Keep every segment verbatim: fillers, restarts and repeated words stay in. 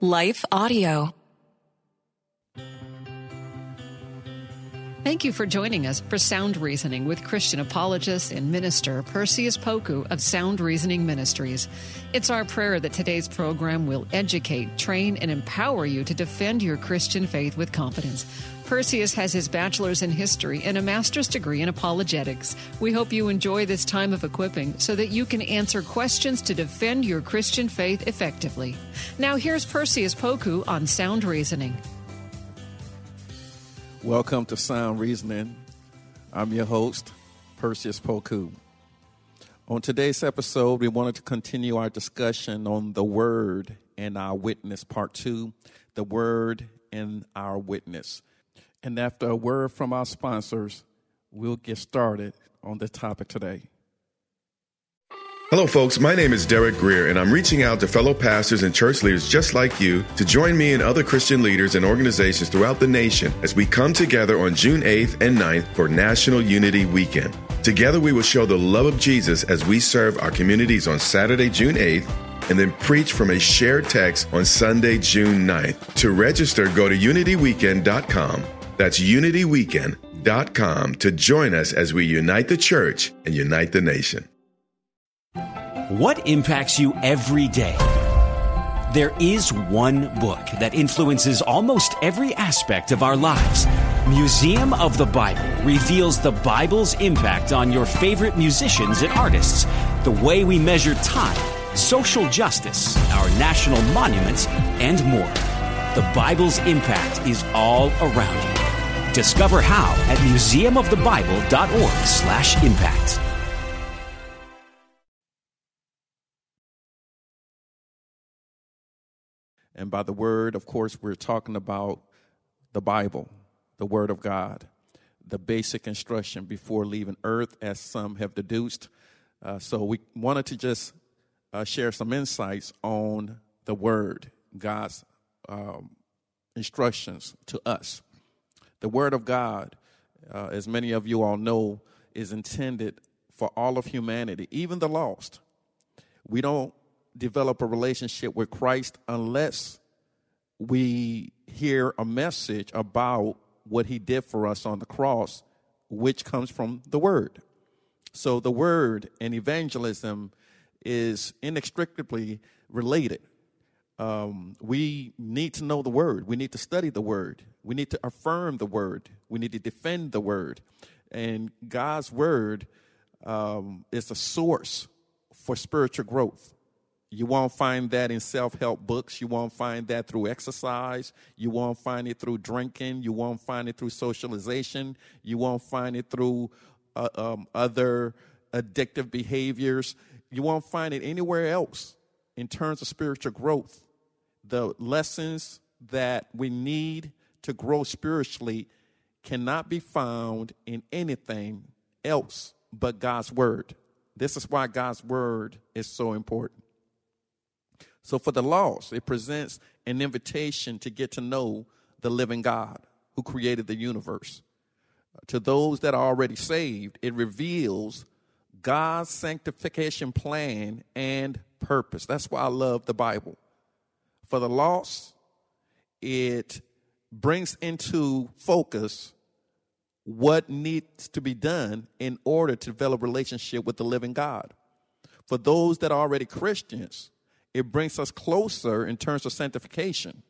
Life Audio. Thank you for joining us for Sound Reasoning with Christian apologist and minister Perseus Poku of Sound Reasoning Ministries. It's our prayer that today's program will educate, train, and empower you to defend your Christian faith with confidence. Perseus has his bachelor's in history and a master's degree in apologetics. We hope you enjoy this time of equipping so that you can answer questions to defend your Christian faith effectively. Now here's Perseus Poku on Sound Reasoning. Welcome to Sound Reasoning. I'm your host, Perseus Poku. On today's episode, we wanted to continue our discussion on the Word and our witness, part two, the Word and our witness. And after a word from our sponsors, we'll get started on the topic today. Hello, folks. My name is Derek Greer, and I'm reaching out to fellow pastors and church leaders just like you to join me and other Christian leaders and organizations throughout the nation as we come together on June eighth and ninth for National Unity Weekend. Together, we will show the love of Jesus as we serve our communities on Saturday, June eighth, and then preach from a shared text on Sunday, June ninth. To register, go to unity weekend dot com. That's unity weekend dot com to join us as we unite the church and unite the nation. What impacts you every day? There is one book that influences almost every aspect of our lives. Museum of the Bible reveals the Bible's impact on your favorite musicians and artists, the way we measure time, social justice, our national monuments, and more. The Bible's impact is all around you. Discover how at museum of the bible dot org slash impact. And by the Word, of course, we're talking about the Bible, the Word of God, the basic instruction before leaving earth, as some have deduced. Uh, so we wanted to just uh, share some insights on the Word, God's um, instructions to us. The Word of God, uh, as many of you all know, is intended for all of humanity, even the lost. We don't develop a relationship with Christ unless we hear a message about what he did for us on the cross, which comes from the Word. So the Word and evangelism is inextricably related. Um, we need to know the Word. We need to study the Word. We need to affirm the Word. We need to defend the Word. And God's Word um, is a source for spiritual growth. You won't find that in self-help books. You won't find that through exercise. You won't find it through drinking. You won't find it through socialization. You won't find it through uh, um, other addictive behaviors. You won't find it anywhere else in terms of spiritual growth. The lessons that we need to grow spiritually cannot be found in anything else but God's Word. This is why God's Word is so important. So for the lost, it presents an invitation to get to know the living God who created the universe. To those that are already saved, it reveals God's sanctification plan and purpose. That's why I love the Bible. For the lost, it brings into focus what needs to be done in order to develop a relationship with the living God. For those that are already Christians, it brings us closer in terms of sanctification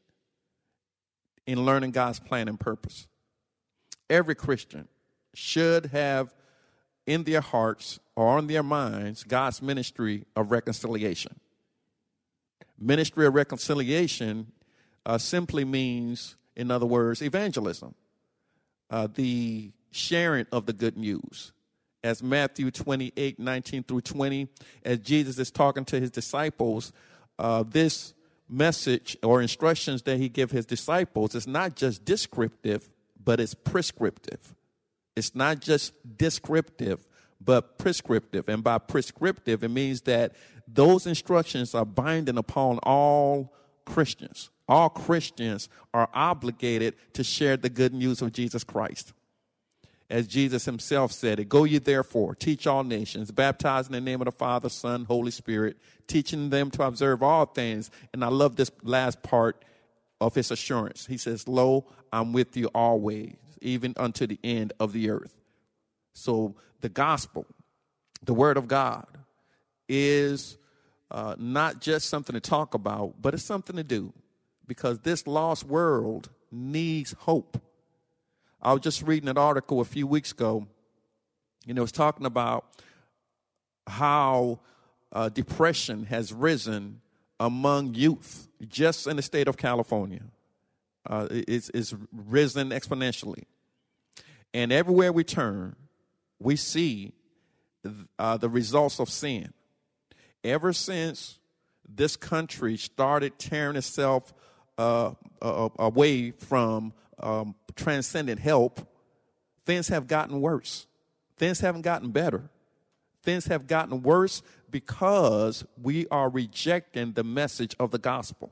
in learning God's plan and purpose. Every Christian should have in their hearts or on their minds God's ministry of reconciliation. Ministry of reconciliation uh, simply means, in other words, evangelism, uh, the sharing of the good news. As Matthew twenty-eight, nineteen through twenty, as Jesus is talking to his disciples, Uh, this message or instructions that he gives his disciples is not just descriptive, but it's prescriptive. It's not just descriptive, but prescriptive. And by prescriptive, it means that those instructions are binding upon all Christians. All Christians are obligated to share the good news of Jesus Christ. as Jesus himself said it. Go ye therefore, teach all nations, baptize in the name of the Father, Son, Holy Spirit, teaching them to observe all things. And I love this last part of his assurance. He says, lo, I'm with you always, even unto the end of the earth. So the gospel, the word of God, is uh, not just something to talk about, but it's something to do, because this lost world needs hope. I was just reading an article a few weeks ago, and it was talking about how uh, depression has risen among youth just in the state of California. Uh, it's, it's risen exponentially. And everywhere we turn, we see uh, the results of sin. Ever since this country started tearing itself uh, uh, away from um, transcendent help, things have gotten worse. Things haven't gotten better. Things have gotten worse because we are rejecting the message of the gospel.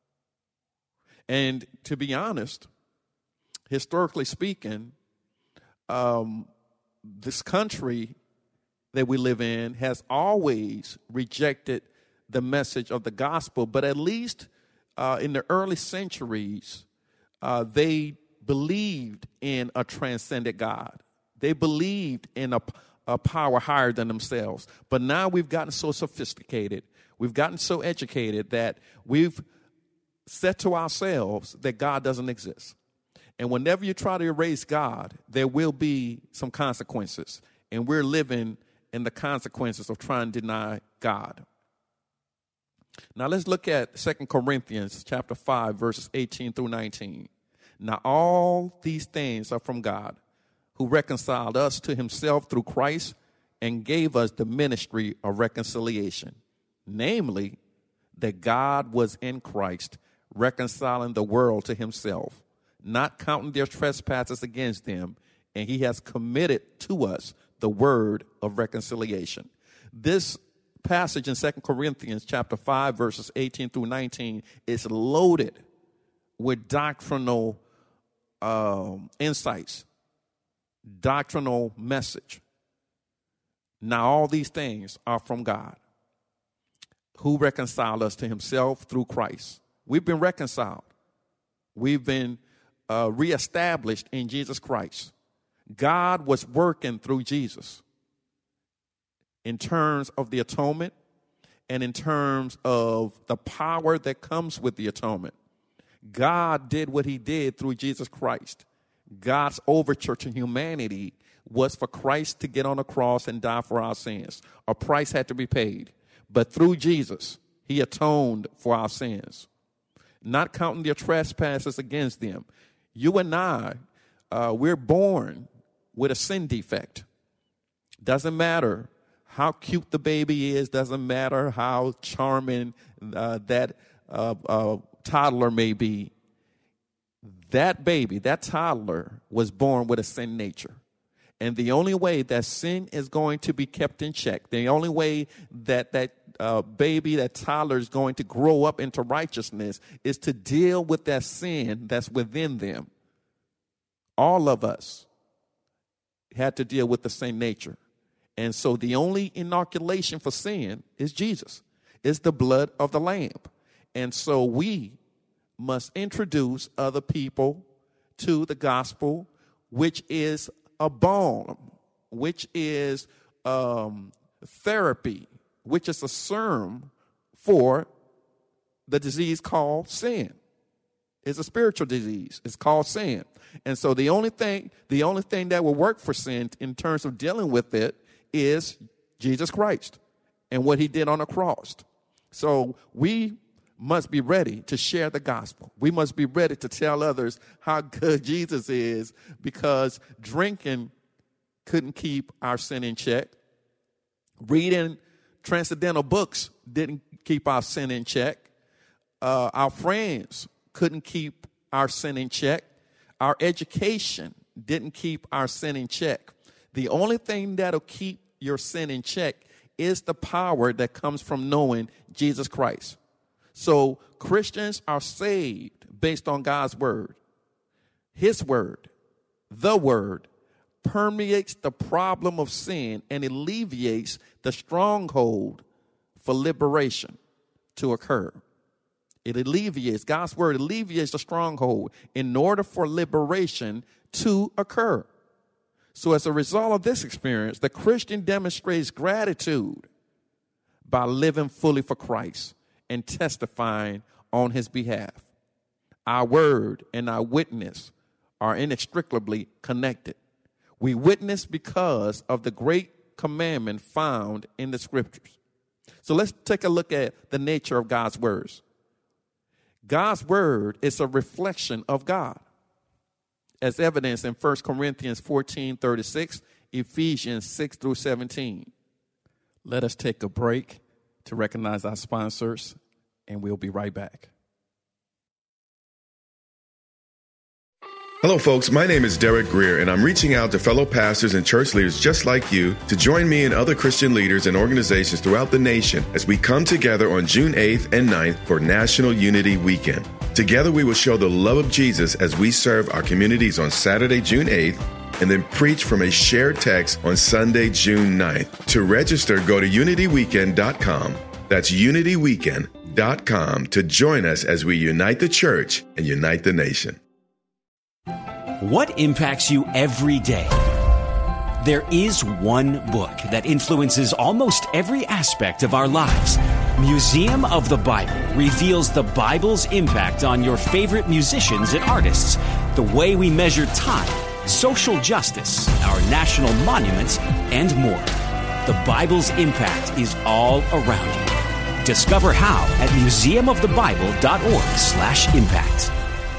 And to be honest, historically speaking, um, this country that we live in has always rejected the message of the gospel, but at least uh, in the early centuries, uh, they believed in a transcendent God. They believed in a, a power higher than themselves. But now we've gotten so sophisticated, we've gotten so educated that we've said to ourselves that God doesn't exist. And whenever you try to erase God, there will be some consequences. And we're living in the consequences of trying to deny God. Now let's look at Second Corinthians chapter five, verses eighteen through nineteen. Now all these things are from God, who reconciled us to himself through Christ and gave us the ministry of reconciliation. Namely, that God was in Christ, reconciling the world to himself, not counting their trespasses against them, and he has committed to us the word of reconciliation. This passage in Second Corinthians chapter five, verses eighteen through nineteen is loaded with doctrinal um, insights, doctrinal message. Now all these things are from God, who reconciled us to himself through Christ. We've been reconciled. We've been uh, reestablished in Jesus Christ. God was working through Jesus in terms of the atonement and in terms of the power that comes with the atonement. God did what he did through Jesus Christ. God's overture to humanity was for Christ to get on the cross and die for our sins. A price had to be paid. But through Jesus, he atoned for our sins, not counting their trespasses against them. You and I, uh, we're born with a sin defect. Doesn't matter how cute the baby is, doesn't matter how charming uh, that uh, uh, toddler may be. That baby, that toddler was born with a sin nature. And the only way that sin is going to be kept in check, the only way that that uh, baby, that toddler is going to grow up into righteousness is to deal with that sin that's within them. All of us had to deal with the sin nature. And so the only inoculation for sin is Jesus, is the blood of the Lamb. And so we must introduce other people to the gospel, which is a balm, which is um, therapy, which is a serum for the disease called sin. It's a spiritual disease. It's called sin. And so the only thing, the only thing that will work for sin in terms of dealing with it is Jesus Christ and what he did on the cross. So we must be ready to share the gospel. We must be ready to tell others how good Jesus is, because drinking couldn't keep our sin in check. Reading transcendental books didn't keep our sin in check. Uh, our friends couldn't keep our sin in check. Our education didn't keep our sin in check. The only thing that'll keep your sin in check is the power that comes from knowing Jesus Christ. So Christians are saved based on God's word, his word, the word, permeates the problem of sin and alleviates the stronghold for liberation to occur. It alleviates, God's word alleviates the stronghold in order for liberation to occur. So as a result of this experience, the Christian demonstrates gratitude by living fully for Christ and testifying on his behalf. Our word and our witness are inextricably connected. We witness because of the great commandment found in the scriptures. So let's take a look at the nature of God's words. God's word is a reflection of God, as evidenced in First Corinthians fourteen thirty-six, Ephesians six through seventeen. Let us take a break to recognize our sponsors, and we'll be right back. Hello, folks. My name is Derek Greer, and I'm reaching out to fellow pastors and church leaders just like you to join me and other Christian leaders and organizations throughout the nation as we come together on June eighth and ninth for National Unity Weekend. Together, we will show the love of Jesus as we serve our communities on Saturday, June eighth, and then preach from a shared text on Sunday, June ninth. To register, go to unity weekend dot com. That's unity weekend dot com to join us as we unite the church and unite the nation. What impacts you every day? There is one book that influences almost every aspect of our lives. Museum of the Bible reveals the Bible's impact on your favorite musicians and artists, the way we measure time, social justice, our national monuments, and more. The Bible's impact is all around you. Discover how at museum of the bible dot org slash impact.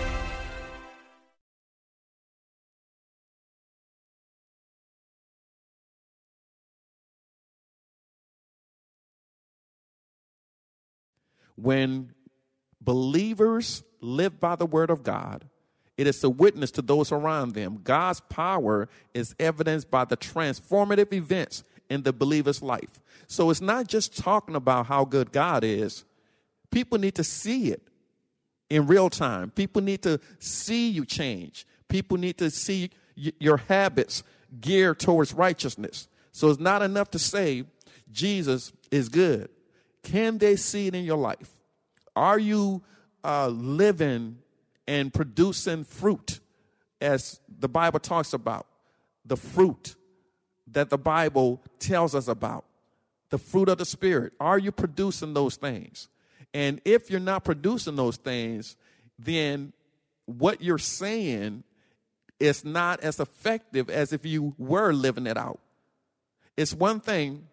When believers live by the word of God, it is a witness to those around them. God's power is evidenced by the transformative events in the believer's life. So it's not just talking about how good God is. People need to see it in real time. People need to see you change. People need to see y- your habits geared towards righteousness. So it's not enough to say Jesus is good. Can they see it in your life? Are you uh, living and producing fruit, as the Bible talks about? The fruit that the Bible tells us about, the fruit of the Spirit. Are you producing those things? And if you're not producing those things, then what you're saying is not as effective as if you were living it out. It's one thing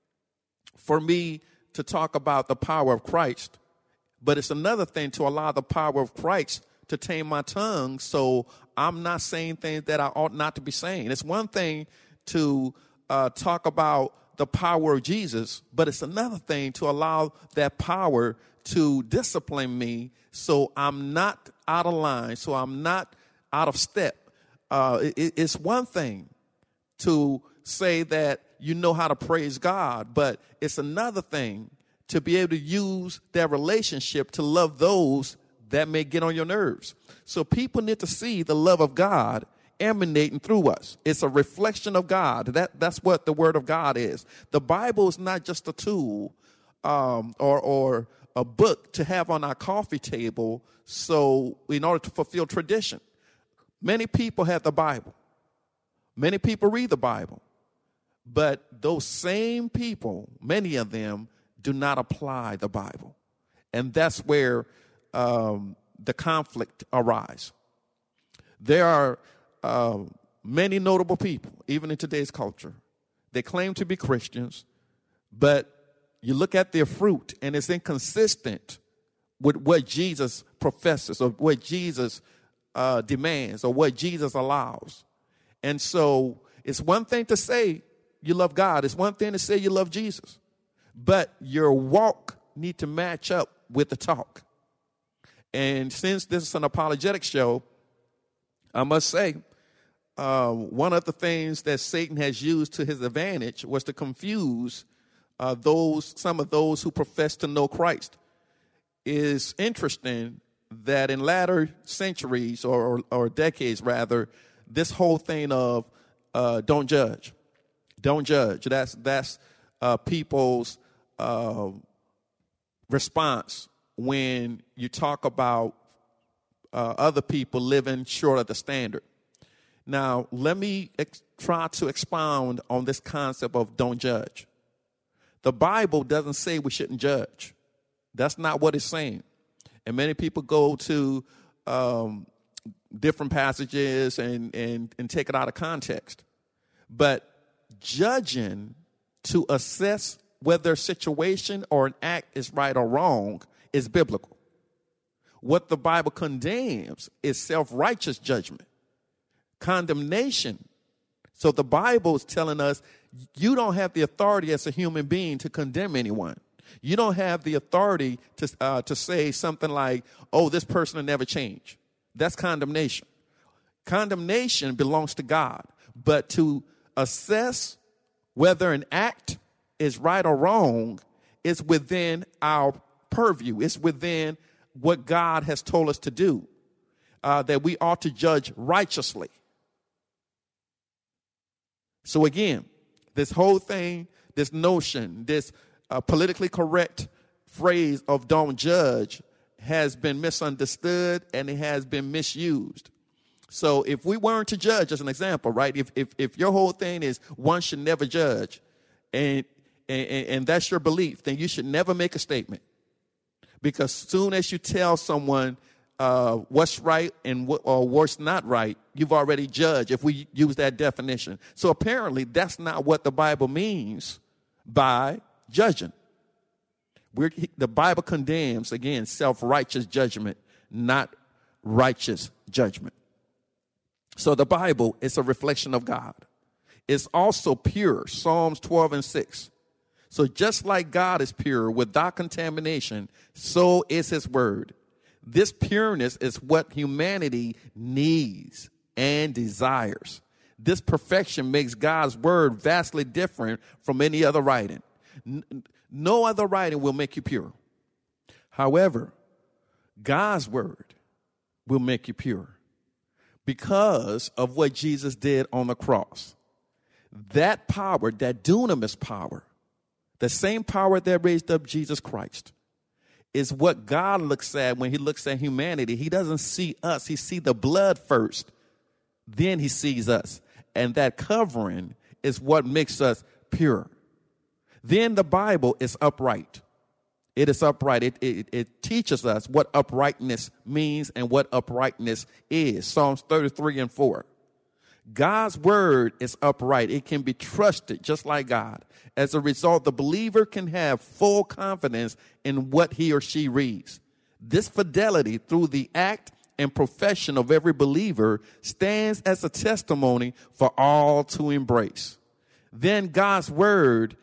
for me to talk about the power of Christ, but it's another thing to allow the power of Christ to tame my tongue so I'm not saying things that I ought not to be saying. It's one thing to uh, talk about the power of Jesus, but it's another thing to allow that power to discipline me so I'm not out of line, so I'm not out of step. Uh, it, it's one thing to say that you know how to praise God, but it's another thing to be able to use that relationship to love those that may get on your nerves. So people need to see the love of God emanating through us. It's a reflection of God. That, that's what the word of God is. The Bible is not just a tool um, or, or a book to have on our coffee table so in order to fulfill tradition. Many people have the Bible. Many people read the Bible. But those same people, many of them, do not apply the Bible. And that's where um, the conflict arises. There are uh, many notable people, even in today's culture. They claim to be Christians, but you look at their fruit, and it's inconsistent with what Jesus professes or what Jesus uh, demands or what Jesus allows. And so it's one thing to say you love God. It's one thing to say you love Jesus. But your walk need to match up with the talk. And since this is an apologetic show, I must say, uh, one of the things that Satan has used to his advantage was to confuse uh, those, some of those who profess to know Christ. It's interesting that in latter centuries or, or, or decades, rather, this whole thing of uh, don't judge. Don't judge. That's that's uh, people's uh, response when you talk about uh, other people living short of the standard. Now, let me ex- try to expound on this concept of don't judge. The Bible doesn't say we shouldn't judge. That's not what it's saying. And many people go to um, different passages and, and, and take it out of context. But judging to assess whether a situation or an act is right or wrong is biblical. What the Bible condemns is self-righteous judgment, condemnation. So the Bible is telling us you don't have the authority as a human being to condemn anyone. You don't have the authority to uh, to say something like, oh, this person will never change. That's condemnation. Condemnation belongs to God. But to assess whether an act is right or wrong is within our purview. It's within what God has told us to do, uh, that we ought to judge righteously. So again, this whole thing, this notion, this uh, politically correct phrase of don't judge has been misunderstood and it has been misused. So if we weren't to judge, as an example, right, if if, if your whole thing is one should never judge and, and, and that's your belief, then you should never make a statement. Because soon as you tell someone uh, what's right and what, or what's not right, you've already judged if we use that definition. So apparently that's not what the Bible means by judging. We're, the Bible condemns, again, self-righteous judgment, not righteous judgment. So the Bible is a reflection of God. It's also pure, Psalms twelve and six. So just like God is pure without contamination, so is his word. This pureness is what humanity needs and desires. This perfection makes God's word vastly different from any other writing. No other writing will make you pure. However, God's word will make you pure because of what Jesus did on the cross. That power, that dunamis power, the same power that raised up Jesus Christ, is what God looks at when he looks at humanity. He doesn't see us. He sees the blood first. Then he sees us. And that covering is what makes us pure. Then the Bible is upright. It is upright. It, it, it teaches us what uprightness means and what uprightness is. Psalms thirty-three and four. God's word is upright. It can be trusted just like God. As a result, the believer can have full confidence in what he or she reads. This fidelity through the act and profession of every believer stands as a testimony for all to embrace. Then God's word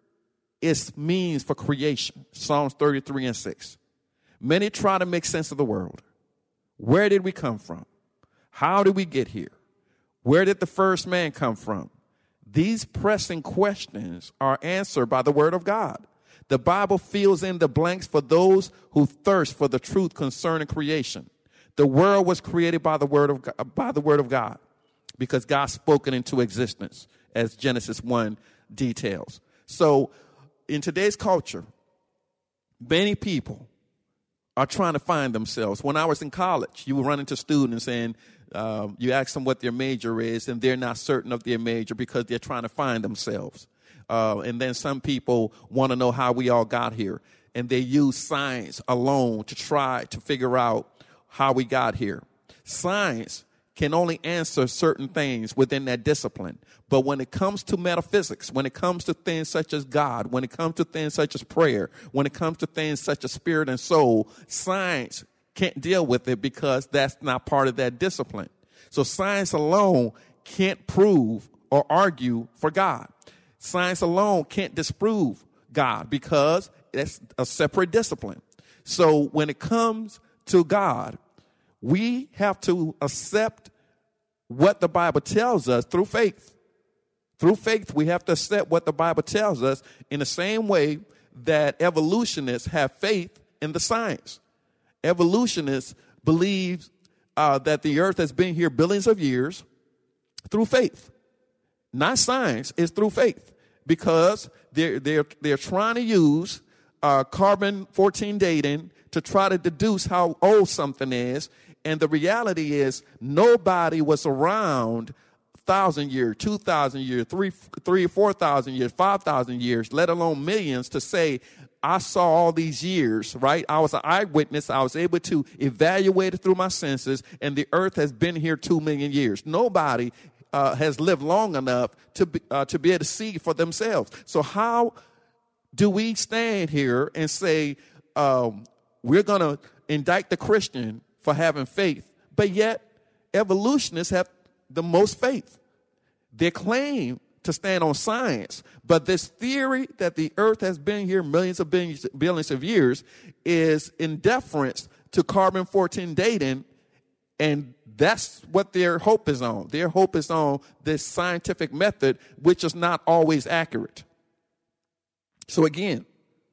is means for creation. Psalms thirty-three and six. Many try to make sense of the world. Where did we come from? How did we get here? Where did the first man come from? These pressing questions are answered by the word of God. The Bible fills in the blanks for those who thirst for the truth concerning creation. The world was created by the word of God, by the word of God, because God spoke it into existence, as Genesis one details. So in today's culture, many people are trying to find themselves. When I was in college, you would run into students and uh, you ask them what their major is, and they're not certain of their major because they're trying to find themselves. Uh, and then some people want to know how we all got here, and they use science alone to try to figure out how we got here. Science can only answer certain things within that discipline. But when it comes to metaphysics, when it comes to things such as God, when it comes to things such as prayer, when it comes to things such as spirit and soul, science can't deal with it because that's not part of that discipline. So science alone can't prove or argue for God. Science alone can't disprove God because it's a separate discipline. So when it comes to God, we have to accept what the Bible tells us through faith. Through faith, we have to accept what the Bible tells us in the same way that evolutionists have faith in the science. Evolutionists believe uh, that the earth has been here billions of years through faith. not science, it's through faith, because they're, they're, they're trying to use uh, carbon fourteen dating to try to deduce how old something is. And the reality is nobody was around thousand years, two thousand years, three, three or four thousand years, five thousand years, let alone millions, to say, I saw all these years, right? I was an eyewitness. I was able to evaluate it through my senses, and the earth has been here two million years. Nobody uh, has lived long enough to be, uh, to be able to see for themselves. So how do we stand here and say um, we're going to indict the Christian for having faith, but yet evolutionists have the most faith? They claim to stand on science, but this theory that the earth has been here millions of billions, billions of years is in deference to carbon fourteen dating, and that's what their hope is on. Their hope is on this scientific method, which is not always accurate. So again,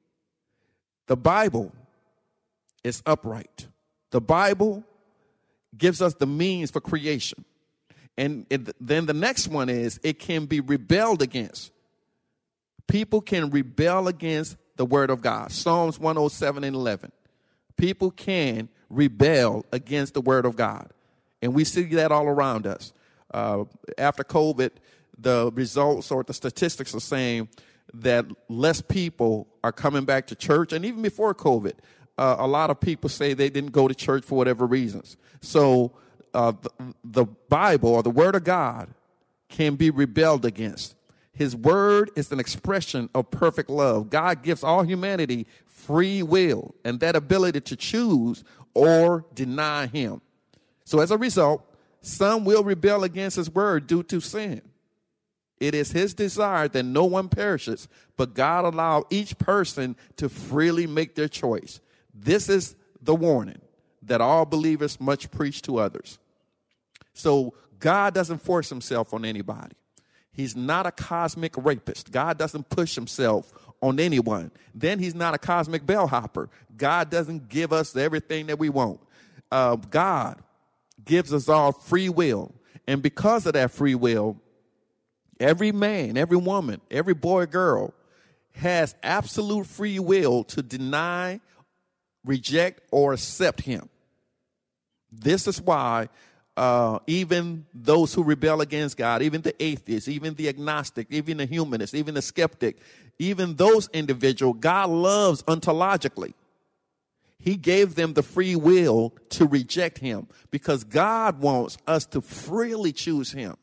the Bible is upright. The Bible gives us the means for creation. And it, then the next one is it can be rebelled against. People can rebel against the word of God. Psalms one oh seven and eleven. People can rebel against the word of God. And we see that all around us. Uh, after COVID, the results or the statistics are saying that less people are coming back to church. And even before COVID, uh, a lot of people say they didn't go to church for whatever reasons. So Uh, the, the Bible or the Word of God can be rebelled against. His Word is an expression of perfect love. God gives all humanity free will and that ability to choose or deny Him. So as a result, some will rebel against His Word due to sin. It is His desire that no one perishes, but God allows each person to freely make their choice. This is the warning that all believers must preach to others. So God doesn't force himself on anybody. He's not a cosmic rapist. God doesn't push himself on anyone. Then he's not a cosmic bellhopper. God doesn't give us everything that we want. Uh, God gives us all free will. And because of that free will, every man, every woman, every boy or girl has absolute free will to deny, reject, or accept him. This is why uh, even those who rebel against God, even the atheist, even the agnostic, even the humanist, even the skeptic, even those individuals, God loves ontologically. He gave them the free will to reject him because God wants us to freely choose him.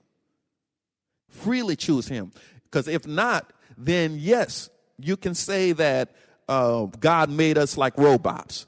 Freely choose him. Because if not, then yes, you can say that uh, God made us like robots.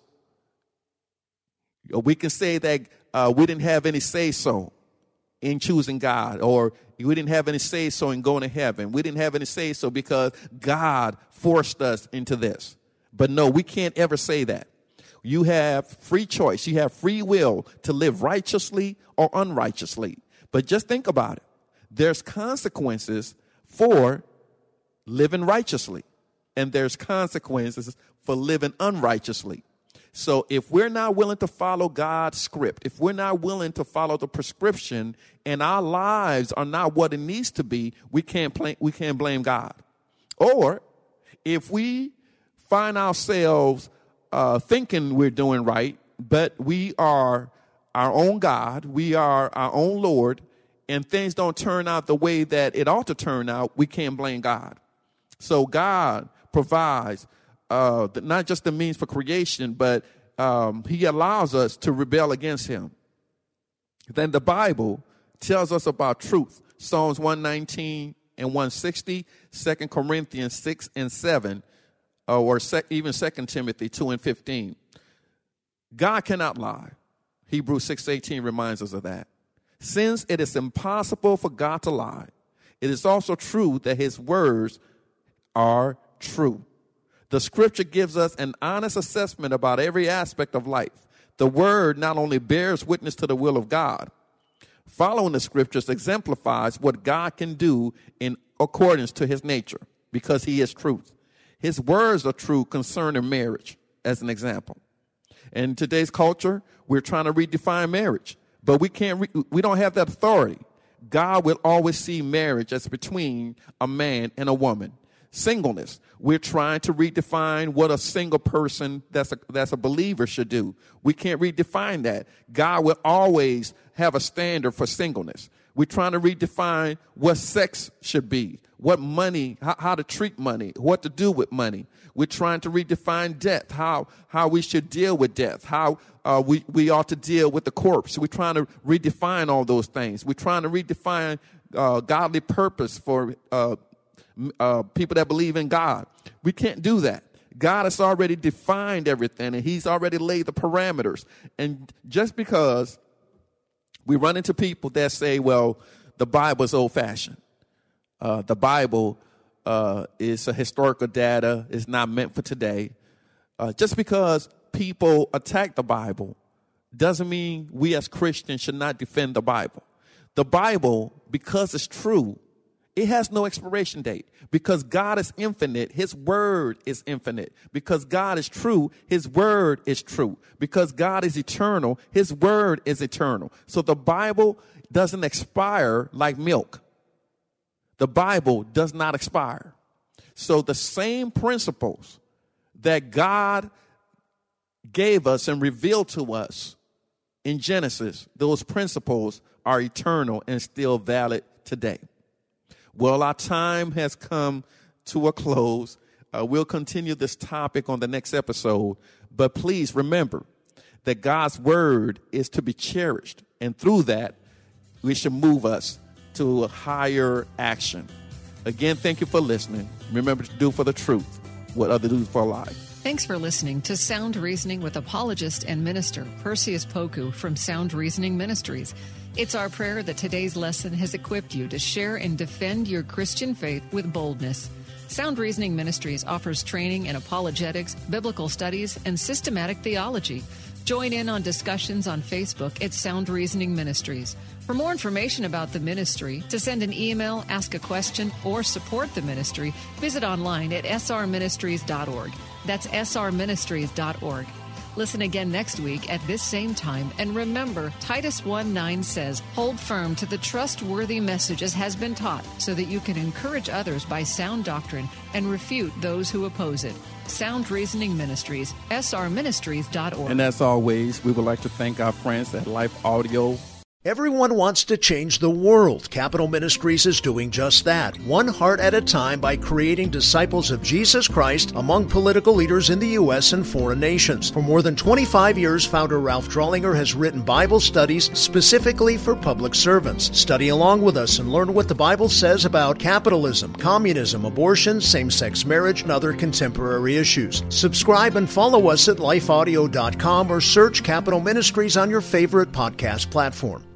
We can say that uh, we didn't have any say-so in choosing God, or we didn't have any say-so in going to heaven. We didn't have any say-so because God forced us into this. But no, we can't ever say that. You have free choice. You have free will to live righteously or unrighteously. But just think about it. There's consequences for living righteously, and there's consequences for living unrighteously. So if we're not willing to follow God's script, if we're not willing to follow the prescription, and our lives are not what it needs to be, we can't blame, we can't blame God. Or if we find ourselves uh, thinking we're doing right, but we are our own God, we are our own Lord, and things don't turn out the way that it ought to turn out, we can't blame God. So God provides uh, not just the means for creation, but um, he allows us to rebel against him. Then the Bible tells us about truth. Psalms one nineteen and one sixty, Second Corinthians six and seven, uh, or sec- even Second Timothy two and fifteen. God cannot lie. Hebrews six eighteen reminds us of that. Since it is impossible for God to lie, it is also true that his words are true. The scripture gives us an honest assessment about every aspect of life. The word not only bears witness to the will of God, following the scriptures exemplifies what God can do in accordance to his nature, because he is truth. His words are true concerning marriage, as an example. In today's culture, we're trying to redefine marriage, but we can't. Re- we don't have that authority. God will always see marriage as between a man and a woman. Singleness, we're trying to redefine what a single person that's a, that's a believer should do. We can't redefine that. God will always have a standard for singleness. We're trying to redefine what sex should be, what money, how, how to treat money, what to do with money. We're trying to redefine death, how how we should deal with death, how uh, we, we ought to deal with the corpse. We're trying to redefine all those things. We're trying to redefine uh, godly purpose for uh, uh, people that believe in God. We can't do that. God has already defined everything, and he's already laid the parameters. And just because we run into people that say, well, the Bible is old-fashioned. Uh, the Bible uh, is a historical data. It's not meant for today. Uh, just because people attack the Bible doesn't mean we as Christians should not defend the Bible. The Bible, because it's true, it has no expiration date. Because God is infinite, his word is infinite. Because God is true, his word is true. Because God is eternal, his word is eternal. So the Bible doesn't expire like milk. The Bible does not expire. So the same principles that God gave us and revealed to us in Genesis, those principles are eternal and still valid today. Well, our time has come to a close. Uh, we'll continue this topic on the next episode. But please remember that God's word is to be cherished. And through that, we should move us to a higher action. Again, thank you for listening. Remember to do for the truth what others do for life. Thanks for listening to Sound Reasoning with apologist and minister Perseus Poku from Sound Reasoning Ministries. It's our prayer that today's lesson has equipped you to share and defend your Christian faith with boldness. Sound Reasoning Ministries offers training in apologetics, biblical studies, and systematic theology. Join in on discussions on Facebook at Sound Reasoning Ministries. For more information about the ministry, to send an email, ask a question, or support the ministry, visit online at s r ministries dot org. That's s r ministries dot org. Listen again next week at this same time. And remember, Titus one nine says, hold firm to the trustworthy message as has been taught, so that you can encourage others by sound doctrine and refute those who oppose it. Sound Reasoning Ministries, s r ministries dot org. And as always, we would like to thank our friends at Life Audio. Everyone wants to change the world. Capital Ministries is doing just that, one heart at a time, by creating disciples of Jesus Christ among political leaders in the U S and foreign nations. For more than twenty-five years, founder Ralph Drollinger has written Bible studies specifically for public servants. Study along with us and learn what the Bible says about capitalism, communism, abortion, same-sex marriage, and other contemporary issues. Subscribe and follow us at life audio dot com or search Capital Ministries on your favorite podcast platform.